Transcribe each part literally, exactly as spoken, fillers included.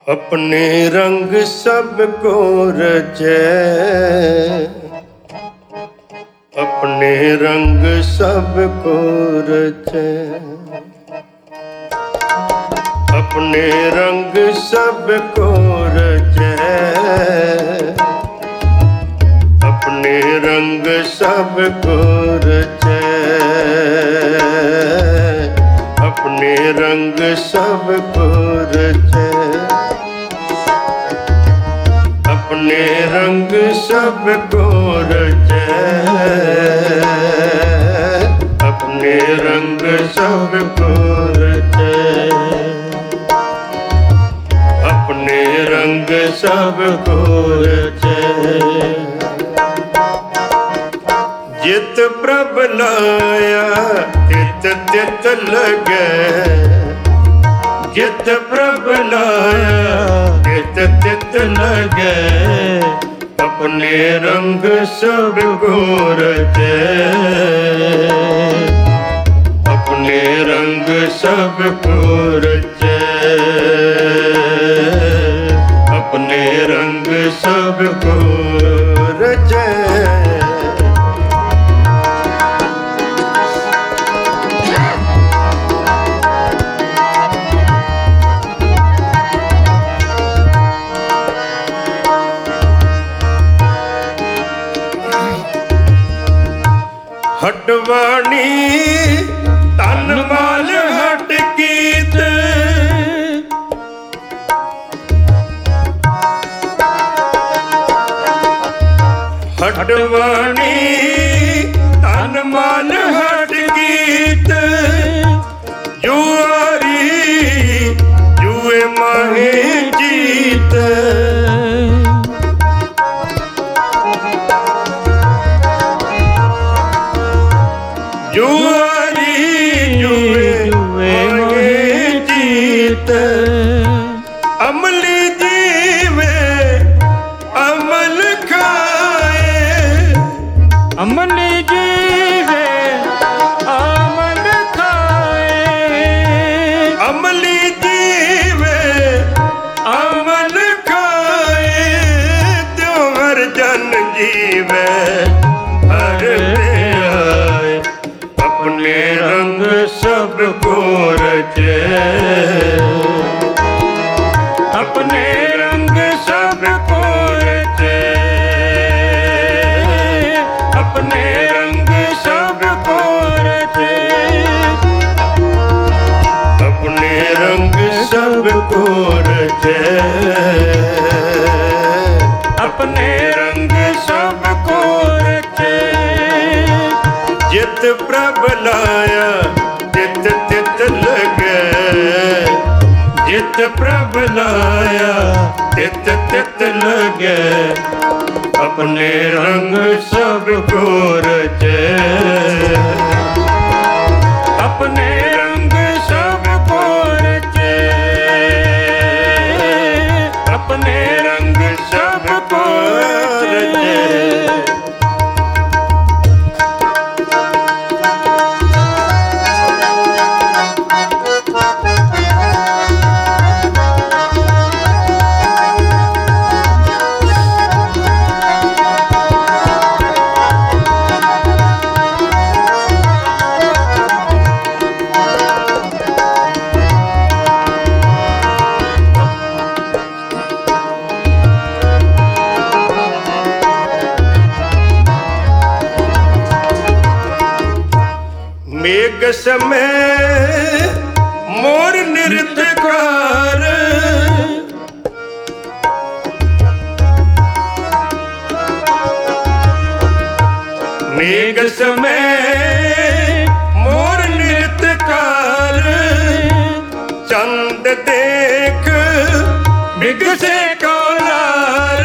अपने रंग सबको रचे, अपने रंग सबको रचे, अपने रंग सबको रचे, अपने रंग सबको रचे, अपने रंग सबको रचे, अपने रंग सबको रचे, अपने रंग सबको रचे, अपने रंग सबको रचे। जित प्रभ लाया तित तित लगे, जित प्रभ लाया तित तित लगे, अपने रंग सबको रचे, अपने रंग सबको रचे, अपने रंग सबको रचे। हटवाणी तन माल हट कीत, हटवाणी तन माल हट कीत, जुआरी जुए माहे जीत, जुआरी जुए माहे जीत, अमली जीवे अमल खाए, अमली जीवे अमल खाए, अमली जीवे अमल खाए, त्यों हर जन जीवे हर आए, अपने रंग सबको रचे, अपने रंग सबको रचे, अपने रंग सबको रचे, अपने रंग सबको रचे, अपने रंग सबको रचे। जित प्रभ लाया तित तित लगे, जित प्रभ लाया तित तित लगे, अपने रंग सबको रचे, अपने रंग सबको रचे, अपने रंग सबको रचे। मेघ समय मोर नृत्यकार, मेघ समय मोर नृत्यकार, चंद देख बिगसे कौलार,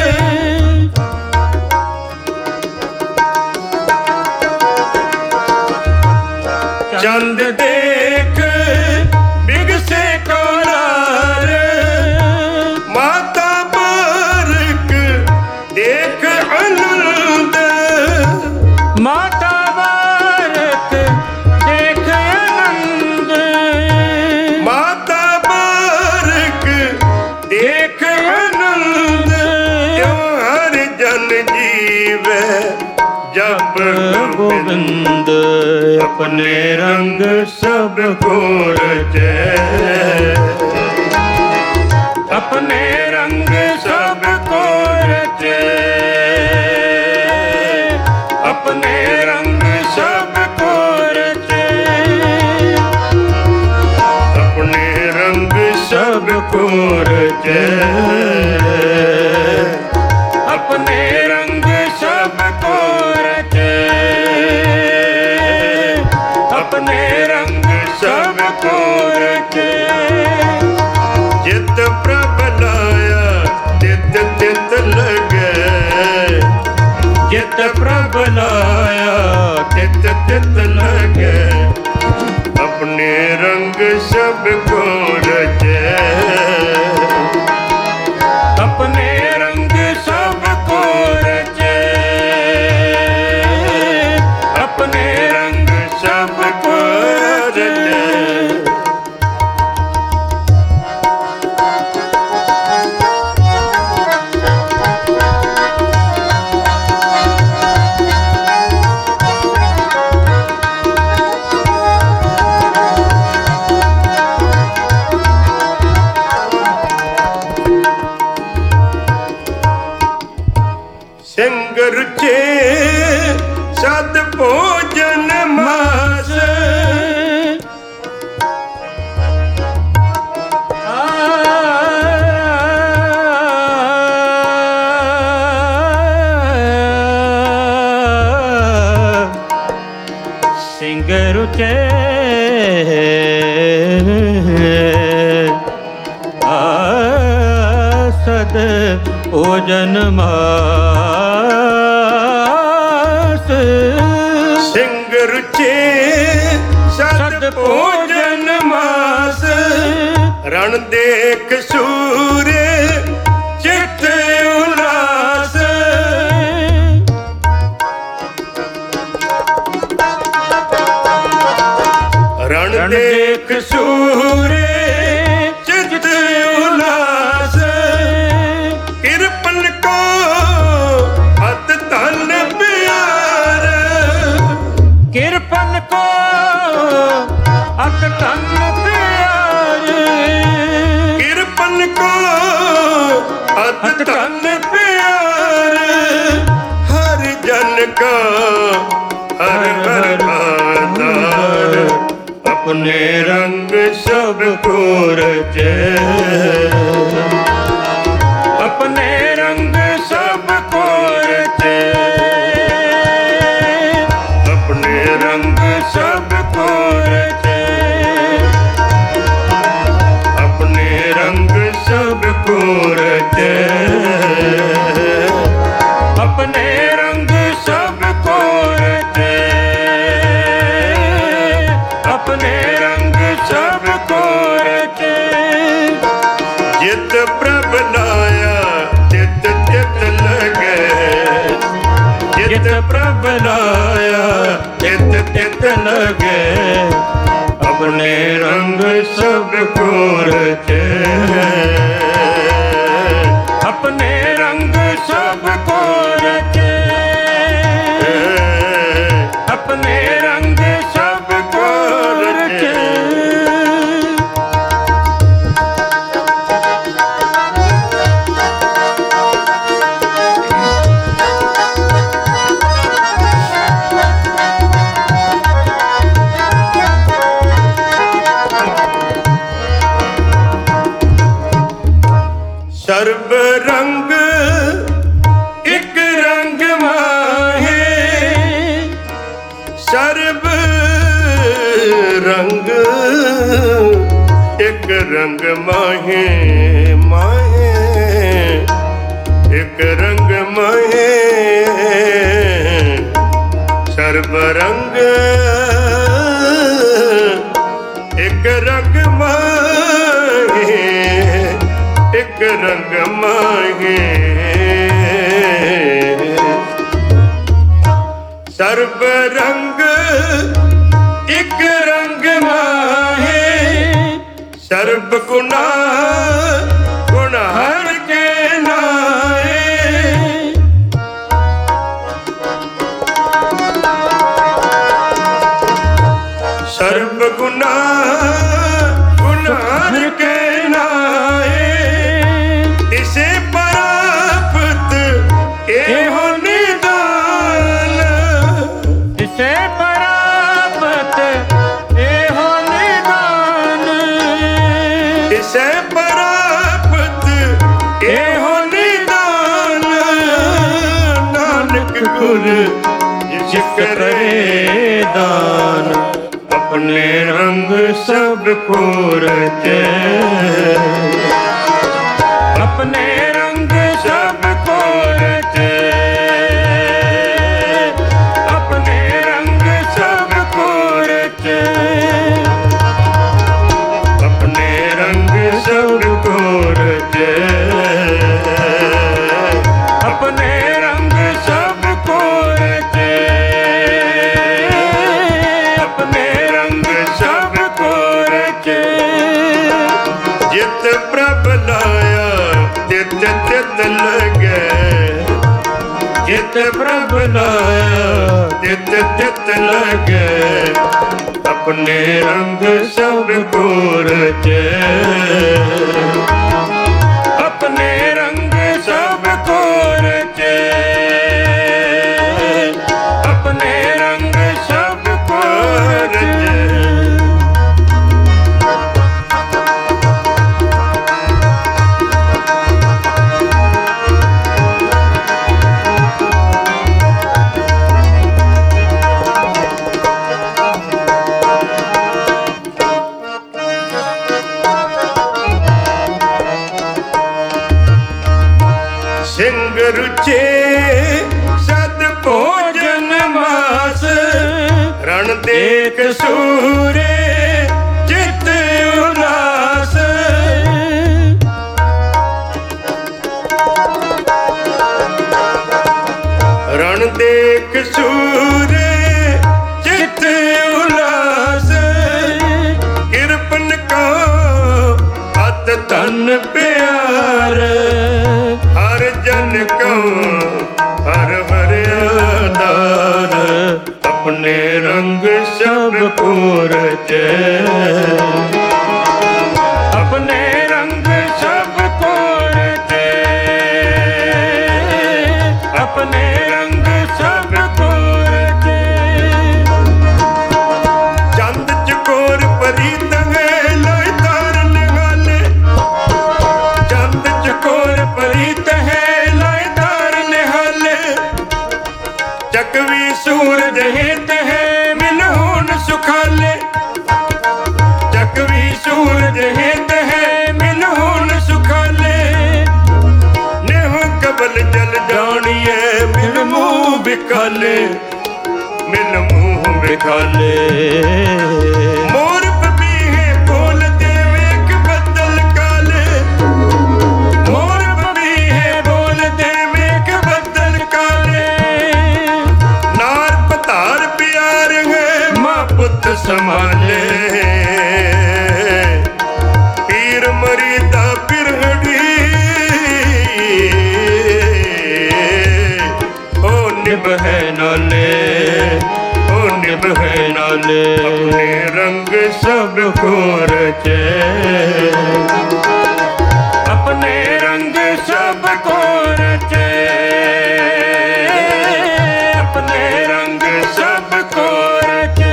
चंद देख बिगसे कौलार, माता बारक देख आनंद, माता बारक देख आनंद, माता बारक गोविंद अपने रंग सबको रचे, अपने रंग सबको रचे, अपने रंग सबको रचे, अपने रंग सबको रचे, अपने रंग सबको रचे, अपने रंग सबको रचे। जित प्रभ लाया तित तित लगे, जित प्रभ लाया तित तित लगे, अपने रंग सबको रचे, अपने रंग सबको रचे, अपने रंग सबको रचे। ਸਿੰਘ ਰੁਚੇ ਸਦ ਭੋਜਨ ਮਾਸ, ਸਿੰਘ ਰੁਚੇ ਸਦ ਭੋਜਨ ਮਾਸ, ਸਿੰਘ ਰੁਚੇ ਸਦ ਭੋਜਨ ਮਾਸ, ਰਣ ਦੇਖ ਸੂਰੇ ਚਿਤ ਉਲਾਸ, ਰਣ ਦੇਖ ਸੂਰੇ ਚਿਤ ਉਲਾਸ, ਕਿਰਪਨ ਕੋ ਅਤ ਧਨ ਪਿਆਰ, ਕਿਰਪਨ ਕੋ ਅਤ ਧਨ ਪਿਆਰ, ਕਿਰਪਨ ਕੋ ਅਤ ਧਨ ਪਿਆਰ, ਹਰ ਜਨ ਕਾ ਹਰ ਹਰ ਆਧਾਰ, अपने रंग सबको रचे, अपने रंग सबको रचे, अपने रंग सबको रचे, अपने रंग सबको रचे, अपने रंग सबको रचे, अपने रंग सबको रचे। जित प्रभ लाया तित तित लगे, जित प्रभ लाया तित तित लगे, अपने रंग सबको रचे, अपने रंग सबको रचे, अपने रंग सबको रचे। सर्ब रंग एक रंग माहे, सर्ब रंग एक रंग माहे, माहे एक रंग माहे, सर्ब रंग एक रंग माहे, एक रंग माहे, सर्ब रंग एक रंग माहे, सर्ब गुना गुण हर के नाए, गुर जिस करे दान, अपने रंग सबको रचे, अपने रंग सबको रचे, अपने रंग सबको रचे, अपने रंग सबको रचे, अपने रंग सबको रचे, अपने रंग सबको रचे। जित प्रभ लाया तित तित लगे, जित प्रभ लाया तित तित लगे, अपने रंग सबको रचे, अपने रंग सबको रचे, अपने रंग सबको रचे। सिंह रुचे सद भोजन मास, रण देख सूरे चित उल्लास, रण देख सूरे चित उल्लास, कृपन को अत तन प्यार, हर जन को हर हर आधार, अपने रंग सबको रचे, अपने रंग सबको रचे, अपने रंग सबको रचे। चंद चकोर परीत है लोय तार निहाले, चंद चकोर परीत है लोय तार निहाले, चकवी सूरज हित है मिलहुन सुखाले, चकवी सूरज हित है मिलहुन सुखाले, नेहु कबल जल जानिए मिल मुँह बिखाले, मिल मुँह बिखाले। मोर पपी है बोल देवेक बदल काले, मोर पपी है बोल देवेक बदल काले, नार पतार प्यार है माँ पुत संभाले, पीर मरीदा पिरहड़ी ओ निभ है नाले, ओ निभ है नाले, अपने रंग सबको रचे, अपने रंग सबको रचे, अपने रंग सबको रचे।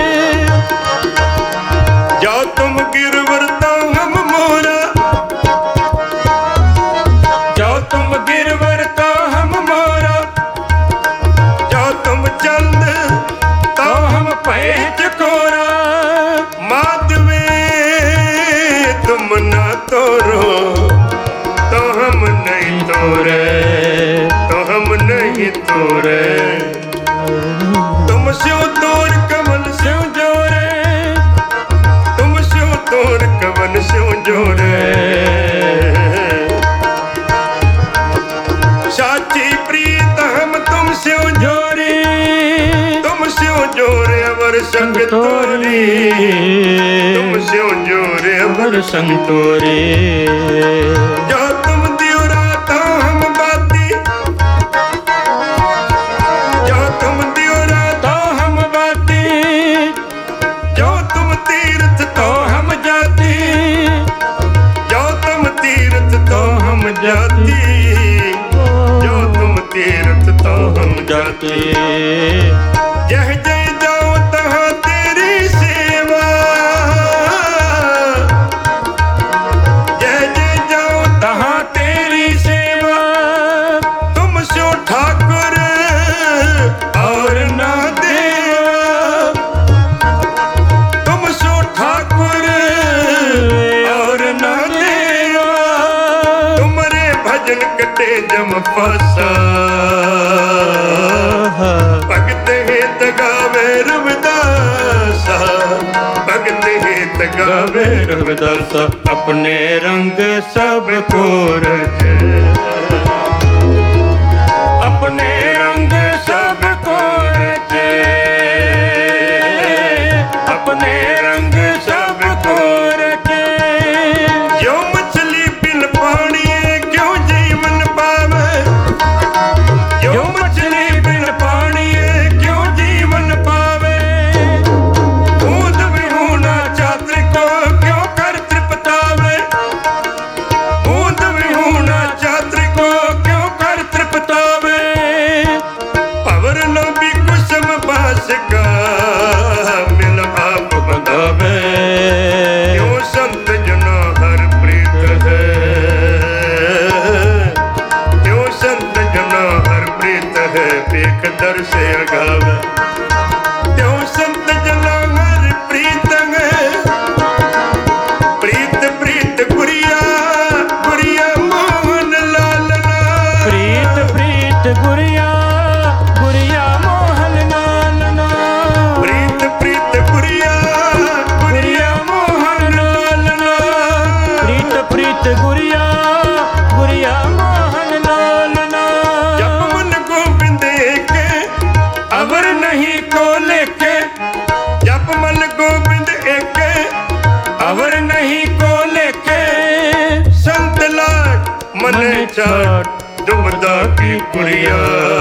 जाओ तुम गिरवर तो हम मोरा, जाओ तुम गिरवर तो हम मोरा, जाओ तुम चंद तो हम पहच कोरा, माधवे तुम ना तोरो, तो हम नहीं तोरे, तो हम नहीं तोरे, तुम स्यों तोर कमल स्यों जोरे, तुम स्यों तोर कमल स्यों जोरे, साची प्रीत हम तुम स्यों जोरी, तुम स्यों जोरे अवर संग तोरी, तुम स्यों जोरे अवर संग तोरे। जो तुम दियोरा तो हम बाती, जो तुम दियोरा तो हम बाती, जो तुम तीर्थ तो हम जाती, जो तुम तीर्थ तो हम जाती, जो तुम तीर्थ तो हम जाती, जह जय जाओ तहाँ तेरी सेवा, जय जय जाओ तहाँ तेरी सेवा, तुम स्यों ठाकुर दिन कटे जम पासा भगत हित गावे रविदासा भगत हित गावे रविदास अपने रंग सब को रचे अपने रंग सब को रचे अपने रंग सब को रचे जो मछली बिन पानी क्यों जीवन पावे जो मछली बिन पानी क्यों जीवन पावे बूंद विहूना छात्र को क्यों कर तृपतावे बूंद विहूना छात्र को क्यों कर तृपतावे पवर लो भी कुसुम बास का मिल आप बंधावे क्यों संत जना हर प्रीत है क्यों संत जना हर प्रीत है पेख दर से अगावे क्यों संत जना हर प्रीत है प्रीत प्रीत गुरिया गुरिया मोहन लालना प्रीत प्रीत गुरिया गुरिया मोहन लालना प्रीत प्रीत गुरिया गुरिया मोहन लालना प्रीत प्रीत गुरिया गुरिया मोहन लालना जब मन गोविंद के अवर नहीं को लेके जब मन गोविंद एक अवर नहीं को लेके संत लाग मन चाट दुबदा की कुरिया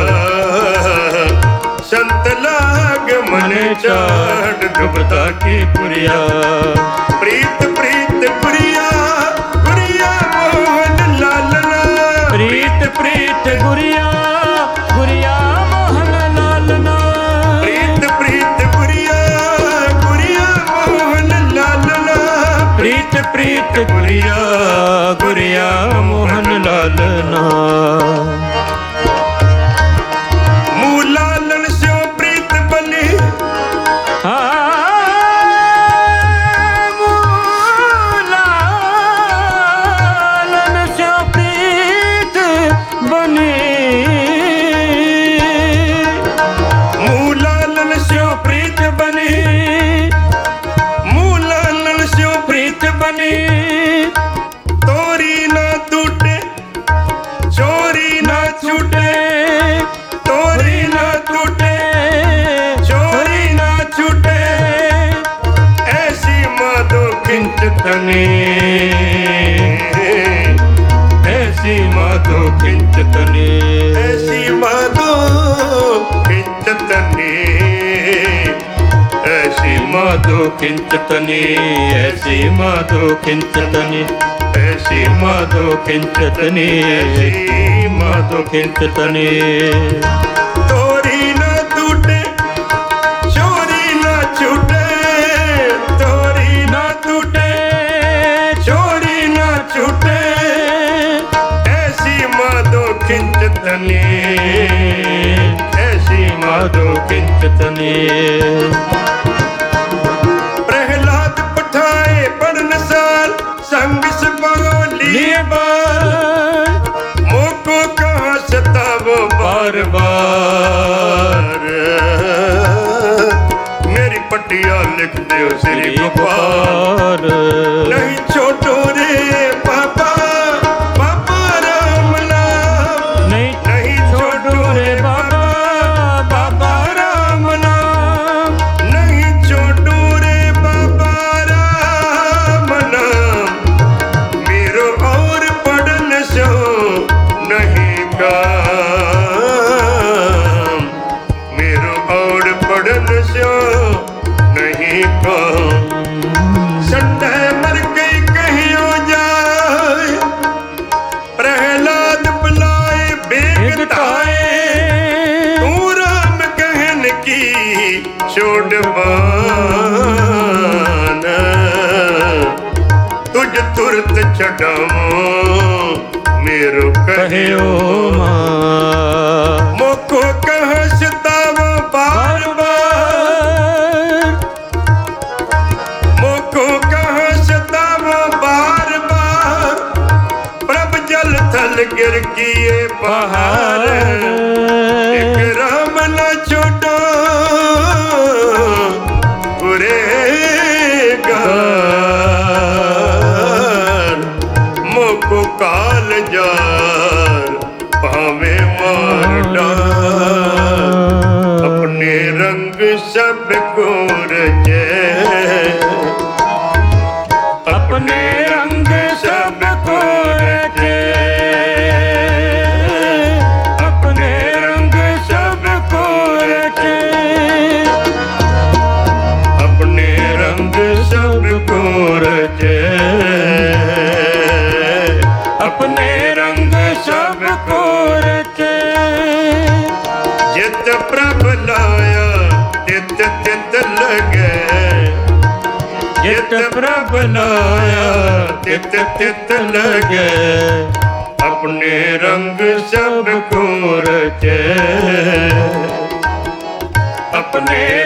संत लाग मन चाट दुबदा की कुरिया प्रीत प्रीत गुरिया गुरिया मोहन लालना प्रीत प्रीत गुरिया गुरिया मोहन लालना प्रीत प्रीत गुरिया गुरिया मोहन लालना प्रीत प्रीत गुरिया गुरिया मोहन लालना मुँह लालन स्यो प्रीत बली लालन से प्रीत बनी मुँह लालन स्यो प्रीत बनी मुँह लालन स्यो प्रीत बनी तोरी ना टूटे चोरी ना छूटे तोरी ना टूटे चोरी ना छूटे ऐसी माधो किंच तने ऐसी माधो किंच तने ऐसी माधो किंच तने ऐसी माधो किंच तने ऐसी माधो किंच तने ऐसी माधो किंच तने ऐसी माधो किंच तने तोरी ना टूटे चोरी ना छूटे तोरी ना टूटे चोरी ना छूटे ऐसी माधो किंच तने ऐसी माधो किंच तने प्रहलाद पठाए पढ़न साल संग सबाली लिए बार मोको कहाँ सतावो बार बार मेरी पटिया लिख दो श्री गोपाल नहीं छोटो रे पापा पापा राम नाम नहीं नहीं छोटो रे बाबा बाबा राम नाम नहीं छोटो रे बाबा राम नाम मेरो और पढ़न सो नहीं काम मेरो और पढ़न सो नहीं काम संडे मर गई कहियो जाए प्रहलाद बुलाए बेगताए तू राम कहन की छोड़वान तुझ तुरत छड़ावो मेरो कहियो मां मोको कह सतावो बार बार मोको कह सतावो बार बार प्रभ जल थल गिर किए पहाड़ एक राम न छोड़ो मोको काल जार भावे मार डाल अपने रंग सब को रचे अपने रंग सब को रचे अपने रंग सब को रचे अपने रंग सब को रचे अपने रंग सब को रचे जित प्रभ लाया तित तित लगे जित प्रभ लाया तित तित लगे अपने रंग सब को रचे अपने